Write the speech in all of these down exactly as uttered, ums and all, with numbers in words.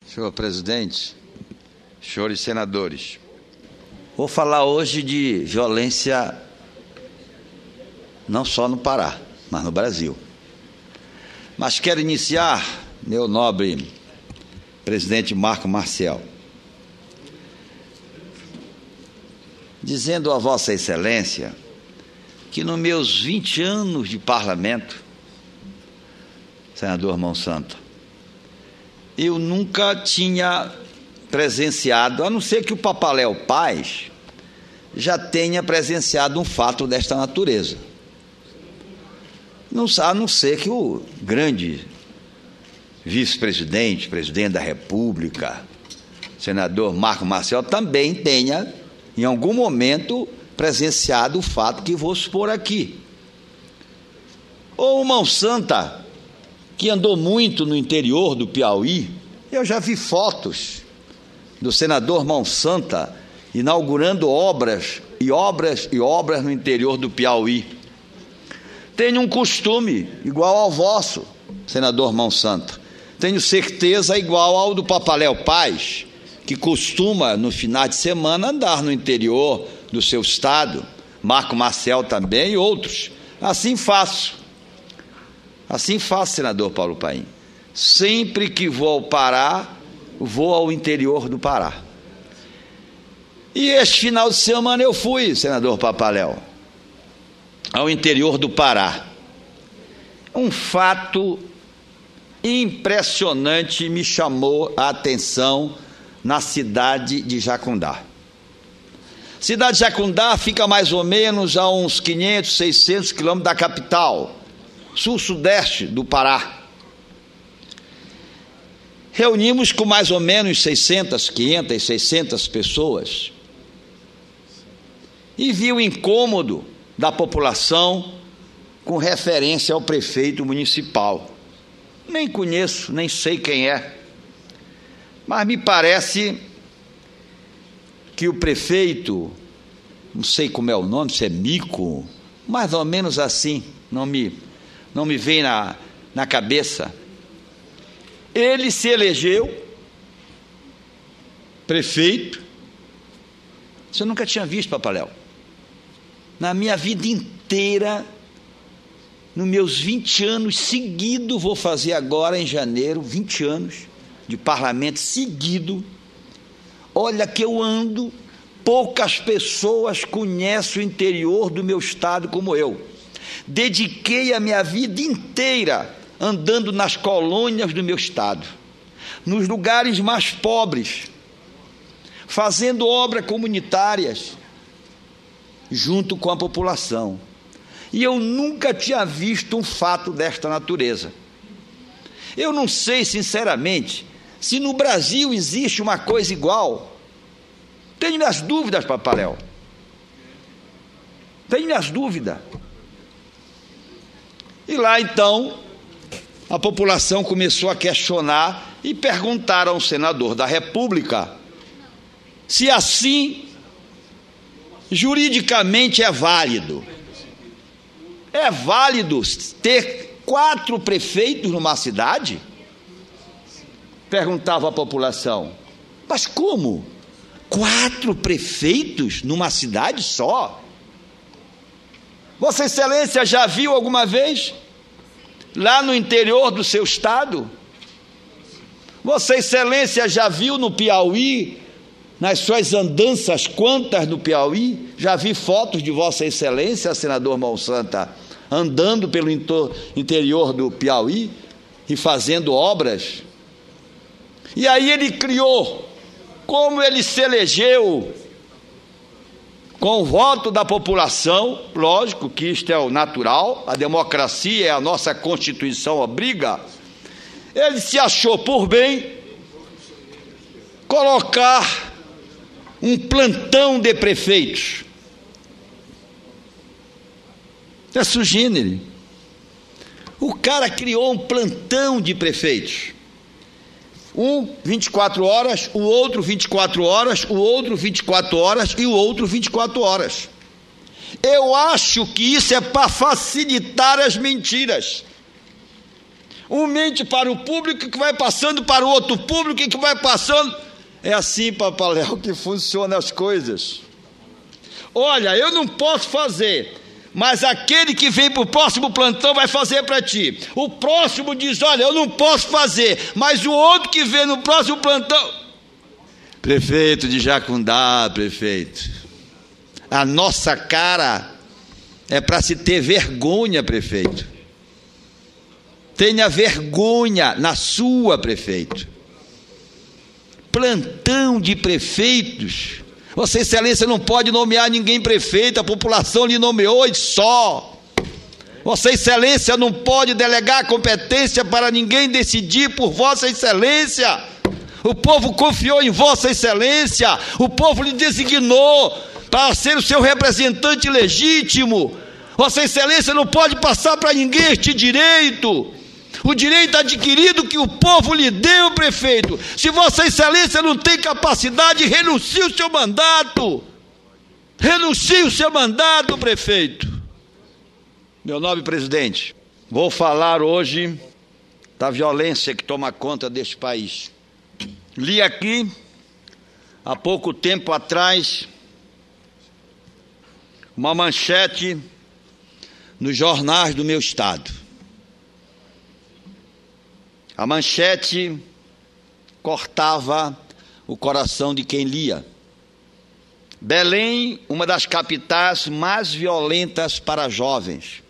Senhor presidente, senhores senadores, vou falar hoje de violência não só no Pará, mas no Brasil. Mas quero iniciar, meu nobre presidente Marco Marcial, dizendo a Vossa Excelência que nos meus vinte anos de parlamento, senador Monsanto, eu nunca tinha presenciado, a não ser que o Papaléu Paz já tenha presenciado um fato desta natureza. Não, a não ser que o grande vice-presidente, presidente da República, senador Marco Marcial, também tenha, em algum momento, presenciado o fato que vou expor aqui. Ou o Monsanto, que andou muito no interior do Piauí, eu já vi fotos do senador Monsanto inaugurando obras e obras e obras no interior do Piauí. Tenho um costume igual ao vosso, senador Monsanto. Tenho certeza igual ao do Papaléu Paz, que costuma, no final de semana, andar no interior do seu estado, Marco Marcial também e outros. Assim faço. Assim faço, senador Paulo Paim. Sempre que vou ao Pará, vou ao interior do Pará. E este final de semana eu fui, senador Papaléu, ao interior do Pará. Um fato impressionante me chamou a atenção na cidade de Jacundá. Cidade de Jacundá fica mais ou menos a uns quinhentos, seiscentos quilômetros da capital, sul-sudeste do Pará. Reunimos com mais ou menos seiscentas, quinhentas, seiscentas pessoas e vi o incômodo da população com referência ao prefeito municipal. Nem conheço, nem sei quem é, mas me parece que o prefeito, não sei como é o nome, se é Mico, mais ou menos assim, não me, não me vem na, na cabeça. Ele se elegeu prefeito. Isso eu nunca tinha visto, Papaléu. Na minha vida inteira, nos meus vinte anos seguidos, vou fazer agora em janeiro, vinte anos de parlamento seguido. Olha que eu ando, poucas pessoas conhecem o interior do meu estado como eu. Dediquei a minha vida inteira andando nas colônias do meu estado, nos lugares mais pobres, fazendo obras comunitárias junto com a população. E eu nunca tinha visto um fato desta natureza. Eu não sei, sinceramente, se no Brasil existe uma coisa igual. Tenho minhas dúvidas, Papaléu. Tenho minhas dúvidas. E lá, então, a população começou a questionar e perguntar ao senador da República se assim, juridicamente, é válido. É válido ter quatro prefeitos numa cidade? Perguntava a população. Mas como? Quatro prefeitos numa cidade só? Vossa Excelência já viu alguma vez lá no interior do seu estado? Vossa Excelência já viu no Piauí, nas suas andanças quantas no Piauí? Já vi fotos de Vossa Excelência, senador Monsanto, andando pelo interior do Piauí e fazendo obras. E aí ele criou, como ele se elegeu com o voto da população, lógico que isto é o natural, a democracia é a nossa Constituição obriga, ele se achou por bem colocar um plantão de prefeitos. É sui generis. O cara criou um plantão de prefeitos. Um vinte e quatro horas, o outro vinte e quatro horas, o outro vinte e quatro horas e o outro vinte e quatro horas. Eu acho que isso é para facilitar as mentiras. Um mente para o público, que vai passando para o outro público, e que vai passando. É assim, Papaléu, que funcionam as coisas. Olha, eu não posso fazer, mas aquele que vem para o próximo plantão vai fazer para ti. O próximo diz, olha, eu não posso fazer, mas o outro que vem no próximo plantão... Prefeito de Jacundá, prefeito, a nossa cara é para se ter vergonha, prefeito. Tenha vergonha na sua, prefeito. Plantão de prefeitos... Vossa Excelência não pode nomear ninguém prefeito, a população lhe nomeou e só. Vossa Excelência não pode delegar competência para ninguém decidir por Vossa Excelência. O povo confiou em Vossa Excelência, o povo lhe designou para ser o seu representante legítimo. Vossa Excelência não pode passar para ninguém este direito. O direito adquirido que o povo lhe deu, prefeito. Se Vossa Excelência não tem capacidade, renuncie o seu mandato. Renuncie o seu mandato, prefeito. Meu nobre presidente, vou falar hoje da violência que toma conta deste país. Li aqui, há pouco tempo atrás, uma manchete nos jornais do meu estado. A manchete cortava o coração de quem lia. Belém, uma das capitais mais violentas para jovens.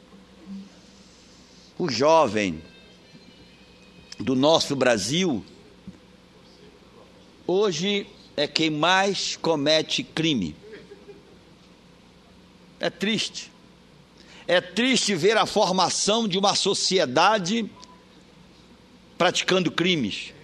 O jovem do nosso Brasil, hoje é quem mais comete crime. É triste. É triste ver a formação de uma sociedade praticando crimes.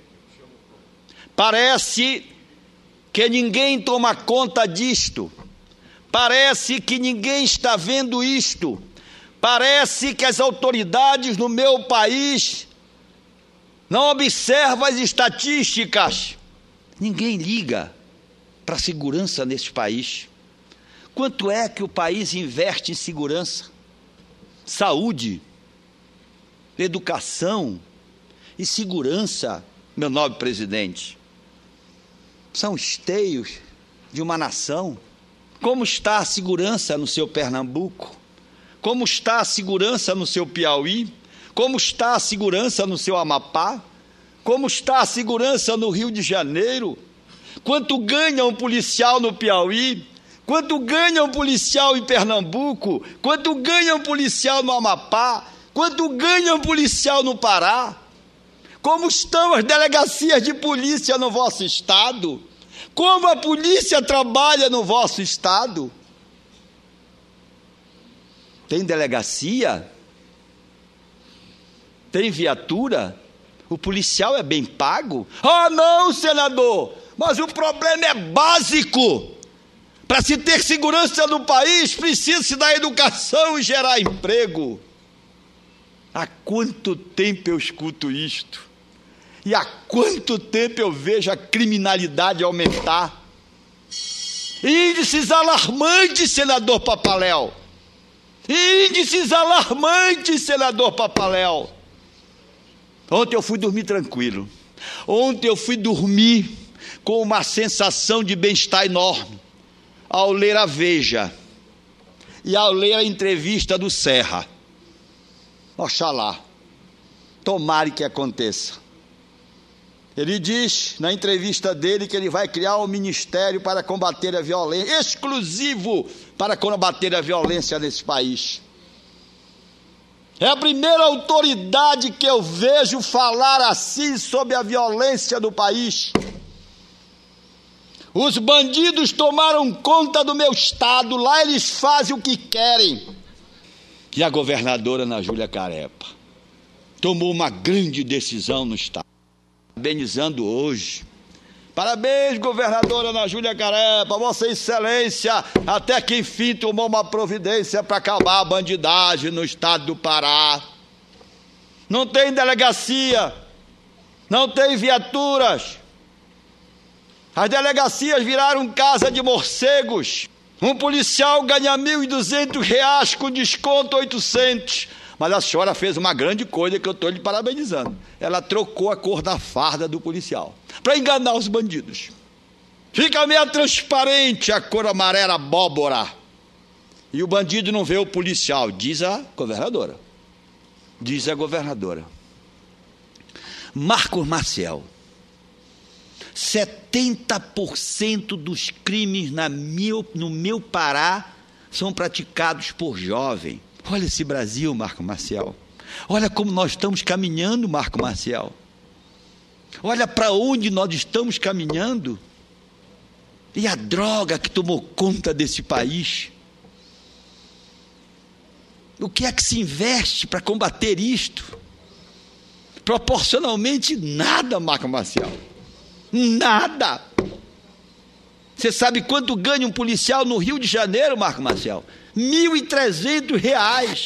Parece que ninguém toma conta disto. Parece que ninguém está vendo isto. Parece que as autoridades no meu país não observam as estatísticas. Ninguém liga para a segurança nesse país. Quanto é que o país investe em segurança, saúde, educação e segurança, meu nobre presidente? São esteios de uma nação. Como está a segurança no seu Pernambuco? Como está a segurança no seu Piauí? Como está a segurança no seu Amapá? Como está a segurança no Rio de Janeiro? Quanto ganha um policial no Piauí? Quanto ganha um policial em Pernambuco? Quanto ganha um policial no Amapá? Quanto ganha um policial no Pará? Como estão as delegacias de polícia no vosso estado? Como a polícia trabalha no vosso estado? Tem delegacia? Tem viatura? O policial é bem pago? Ah, não, senador, mas o problema é básico. Para se ter segurança no país, precisa-se da educação e gerar emprego. Há quanto tempo eu escuto isto? E há quanto tempo eu vejo a criminalidade aumentar? Índices alarmantes, senador Papaléu. Índices alarmantes, senador Papaléu. Ontem eu fui dormir tranquilo. Ontem eu fui dormir com uma sensação de bem-estar enorme, ao ler a Veja e ao ler a entrevista do Serra. Oxalá, tomare que aconteça. Ele diz na entrevista dele que ele vai criar um ministério para combater a violência, exclusivo para combater a violência nesse país. É a primeira autoridade que eu vejo falar assim sobre a violência do país. Os bandidos tomaram conta do meu estado, lá eles fazem o que querem. E a governadora Ana Júlia Carepa tomou uma grande decisão no estado. Parabenizando hoje. Parabéns, governadora Ana Júlia Carepa, Vossa Excelência, até que enfim tomou uma providência para acabar a bandidagem no estado do Pará. Não tem delegacia, não tem viaturas. As delegacias viraram casa de morcegos. Um policial ganha mil e duzentos reais com desconto oitocentos, Mas a senhora fez uma grande coisa que eu estou lhe parabenizando. Ela trocou a cor da farda do policial para enganar os bandidos. Fica meio transparente a cor amarela abóbora. E o bandido não vê o policial, diz a governadora. Diz a governadora. Marcos Maciel. setenta por cento dos crimes na meu, no meu Pará são praticados por jovem. Olha esse Brasil, Marco Maciel. Olha como nós estamos caminhando, Marco Maciel. Olha para onde nós estamos caminhando. E a droga que tomou conta desse país. O que é que se investe para combater isto? Proporcionalmente nada, Marco Maciel. Nada. Você sabe quanto ganha um policial no Rio de Janeiro, Marco Maciel? Mil e trezentos reais.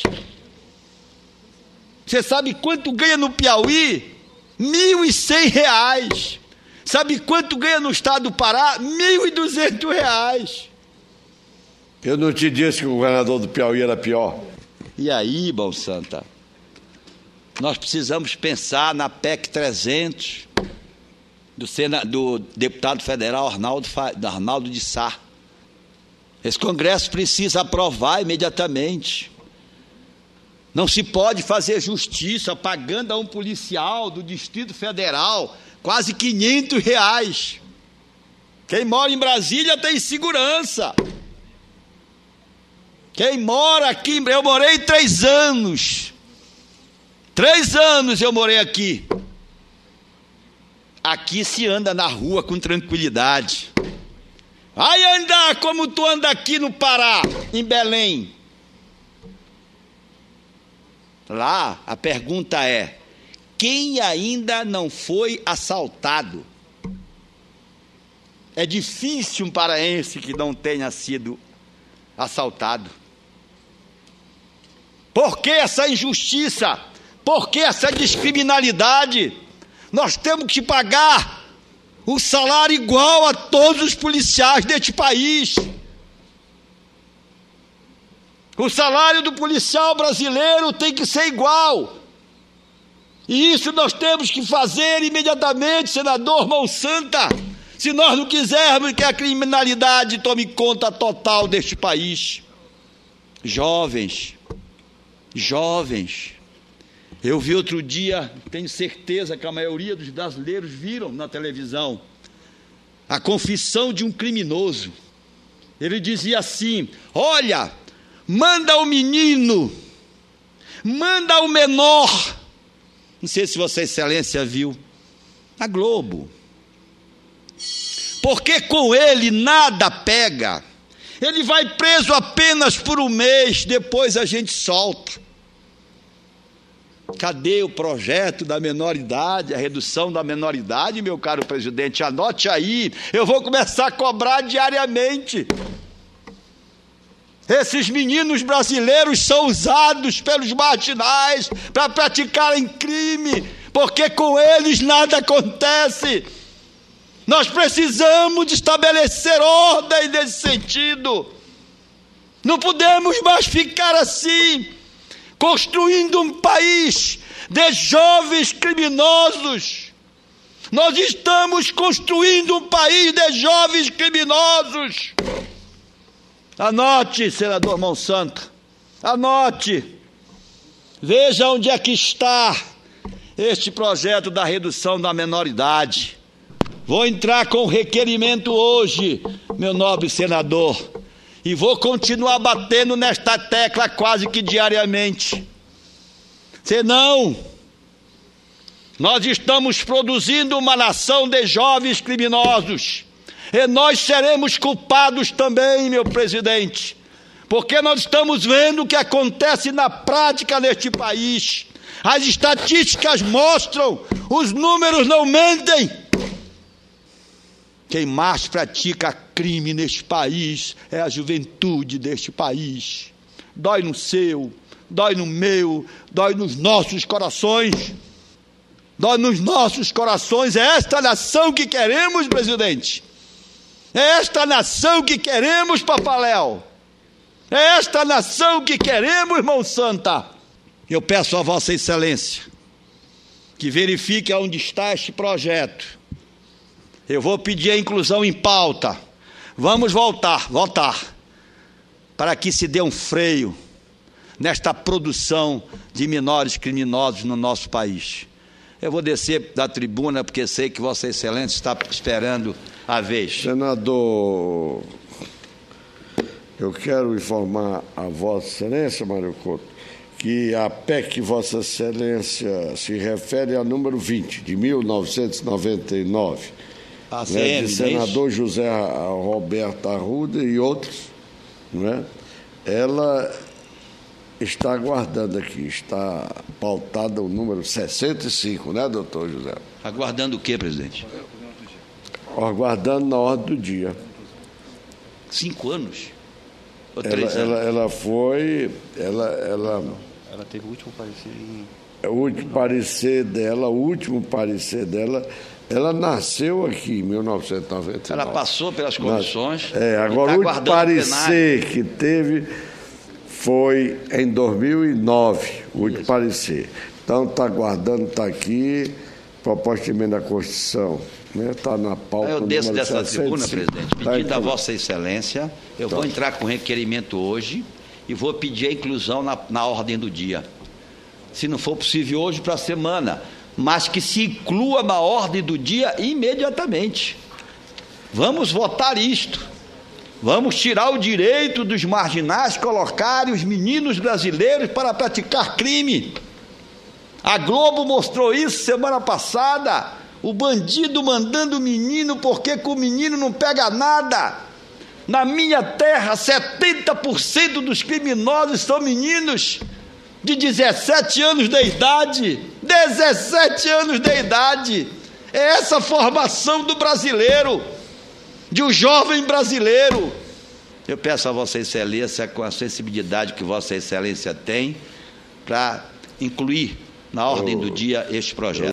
Você sabe quanto ganha no Piauí? Mil e cem reais. Sabe quanto ganha no estado do Pará? Mil e duzentos reais. Eu não te disse que o governador do Piauí era pior. E aí, Bom Santa, nós precisamos pensar na P E C trezentos do, Sena, do deputado federal Arnaldo, Arnaldo de Sá. Esse Congresso precisa aprovar imediatamente. Não se pode fazer justiça pagando a um policial do Distrito Federal quase quinhentos reais. Quem mora em Brasília tem segurança. Quem mora aqui, eu morei três anos. Três anos eu morei aqui. Aqui se anda na rua com tranquilidade. Vai andar como tu anda aqui no Pará, em Belém. Lá, a pergunta é: quem ainda não foi assaltado? É difícil um paraense que não tenha sido assaltado. Por que essa injustiça? Por que essa discriminalidade? Nós temos que pagar o salário igual a todos os policiais deste país. O salário do policial brasileiro tem que ser igual. E isso nós temos que fazer imediatamente, senador Mão Santa, se nós não quisermos que a criminalidade tome conta total deste país. Jovens, jovens, eu vi outro dia, tenho certeza que a maioria dos brasileiros viram na televisão, a confissão de um criminoso. Ele dizia assim: olha, manda o menino, manda o menor. Não sei se Vossa Excelência viu, na Globo. Porque com ele nada pega. Ele vai preso apenas por um mês, depois a gente solta. Cadê o projeto da menoridade, a redução da menoridade, meu caro presidente? Anote aí, eu vou começar a cobrar diariamente. Esses meninos brasileiros são usados pelos marginais para praticarem crime, porque com eles nada acontece. Nós precisamos de estabelecer ordem nesse sentido. Não podemos mais ficar assim, construindo um país de jovens criminosos. Nós estamos construindo um país de jovens criminosos. Anote, senador Mão Santa, anote. Veja onde é que está este projeto da redução da menoridade. Vou entrar com requerimento hoje, meu nobre senador, e vou continuar batendo nesta tecla quase que diariamente. Senão, nós estamos produzindo uma nação de jovens criminosos, e nós seremos culpados também, meu presidente, porque nós estamos vendo o que acontece na prática neste país. As estatísticas mostram, os números não mentem. Quem mais pratica crime neste país é a juventude deste país. Dói no seu, dói no meu, dói nos nossos corações. Dói nos nossos corações. É esta nação que queremos, presidente. É esta nação que queremos, Papaléu. É esta nação que queremos, Mão Santa. Eu peço a Vossa Excelência que verifique onde está este projeto. Eu vou pedir a inclusão em pauta. Vamos voltar, votar, para que se dê um freio nesta produção de menores criminosos no nosso país. Eu vou descer da tribuna, porque sei que Vossa Excelência está esperando a vez. Senador, eu quero informar a Vossa Excelência, Mário Couto, que a P E C que Vossa Excelência se refere a número vinte, de mil novecentos e noventa e nove, A C né, M, de senador José Roberto Arruda e outros, não é? Ela está aguardando aqui, está pautada o número sessenta e cinco, né, doutor José? Aguardando o quê, presidente? Aguardando na ordem do dia. Cinco anos? Ou Ela, três ela, anos? ela foi, ela, ela, Ela teve o último parecer em... o último parecer dela, o último parecer dela, ela nasceu aqui em mil novecentos e noventa e nove. Ela passou pelas comissões. É, agora e tá o último aguardando parecer que teve foi em dois mil e nove, o último Isso. parecer. Então está aguardando, está aqui, proposta de emenda à Constituição, né? Está na pauta. Eu desço número dessa sessenta e cinco. tribuna, presidente, Tá, pedindo então. a Vossa Excelência, eu Tá. vou entrar com requerimento hoje e vou pedir a inclusão na, na ordem do dia. Se não for possível hoje, para a semana, mas que se inclua na ordem do dia imediatamente. Vamos votar isto. Vamos tirar o direito dos marginais colocarem os meninos brasileiros para praticar crime. A Globo mostrou isso semana passada. O bandido mandando o menino porque com o menino não pega nada. Na minha terra, setenta por cento dos criminosos são meninos de dezessete anos de idade. dezessete anos de idade. É essa a formação do brasileiro, de um jovem brasileiro. Eu peço a Vossa Excelência, com a sensibilidade que Vossa Excelência tem, para incluir na ordem do dia este projeto.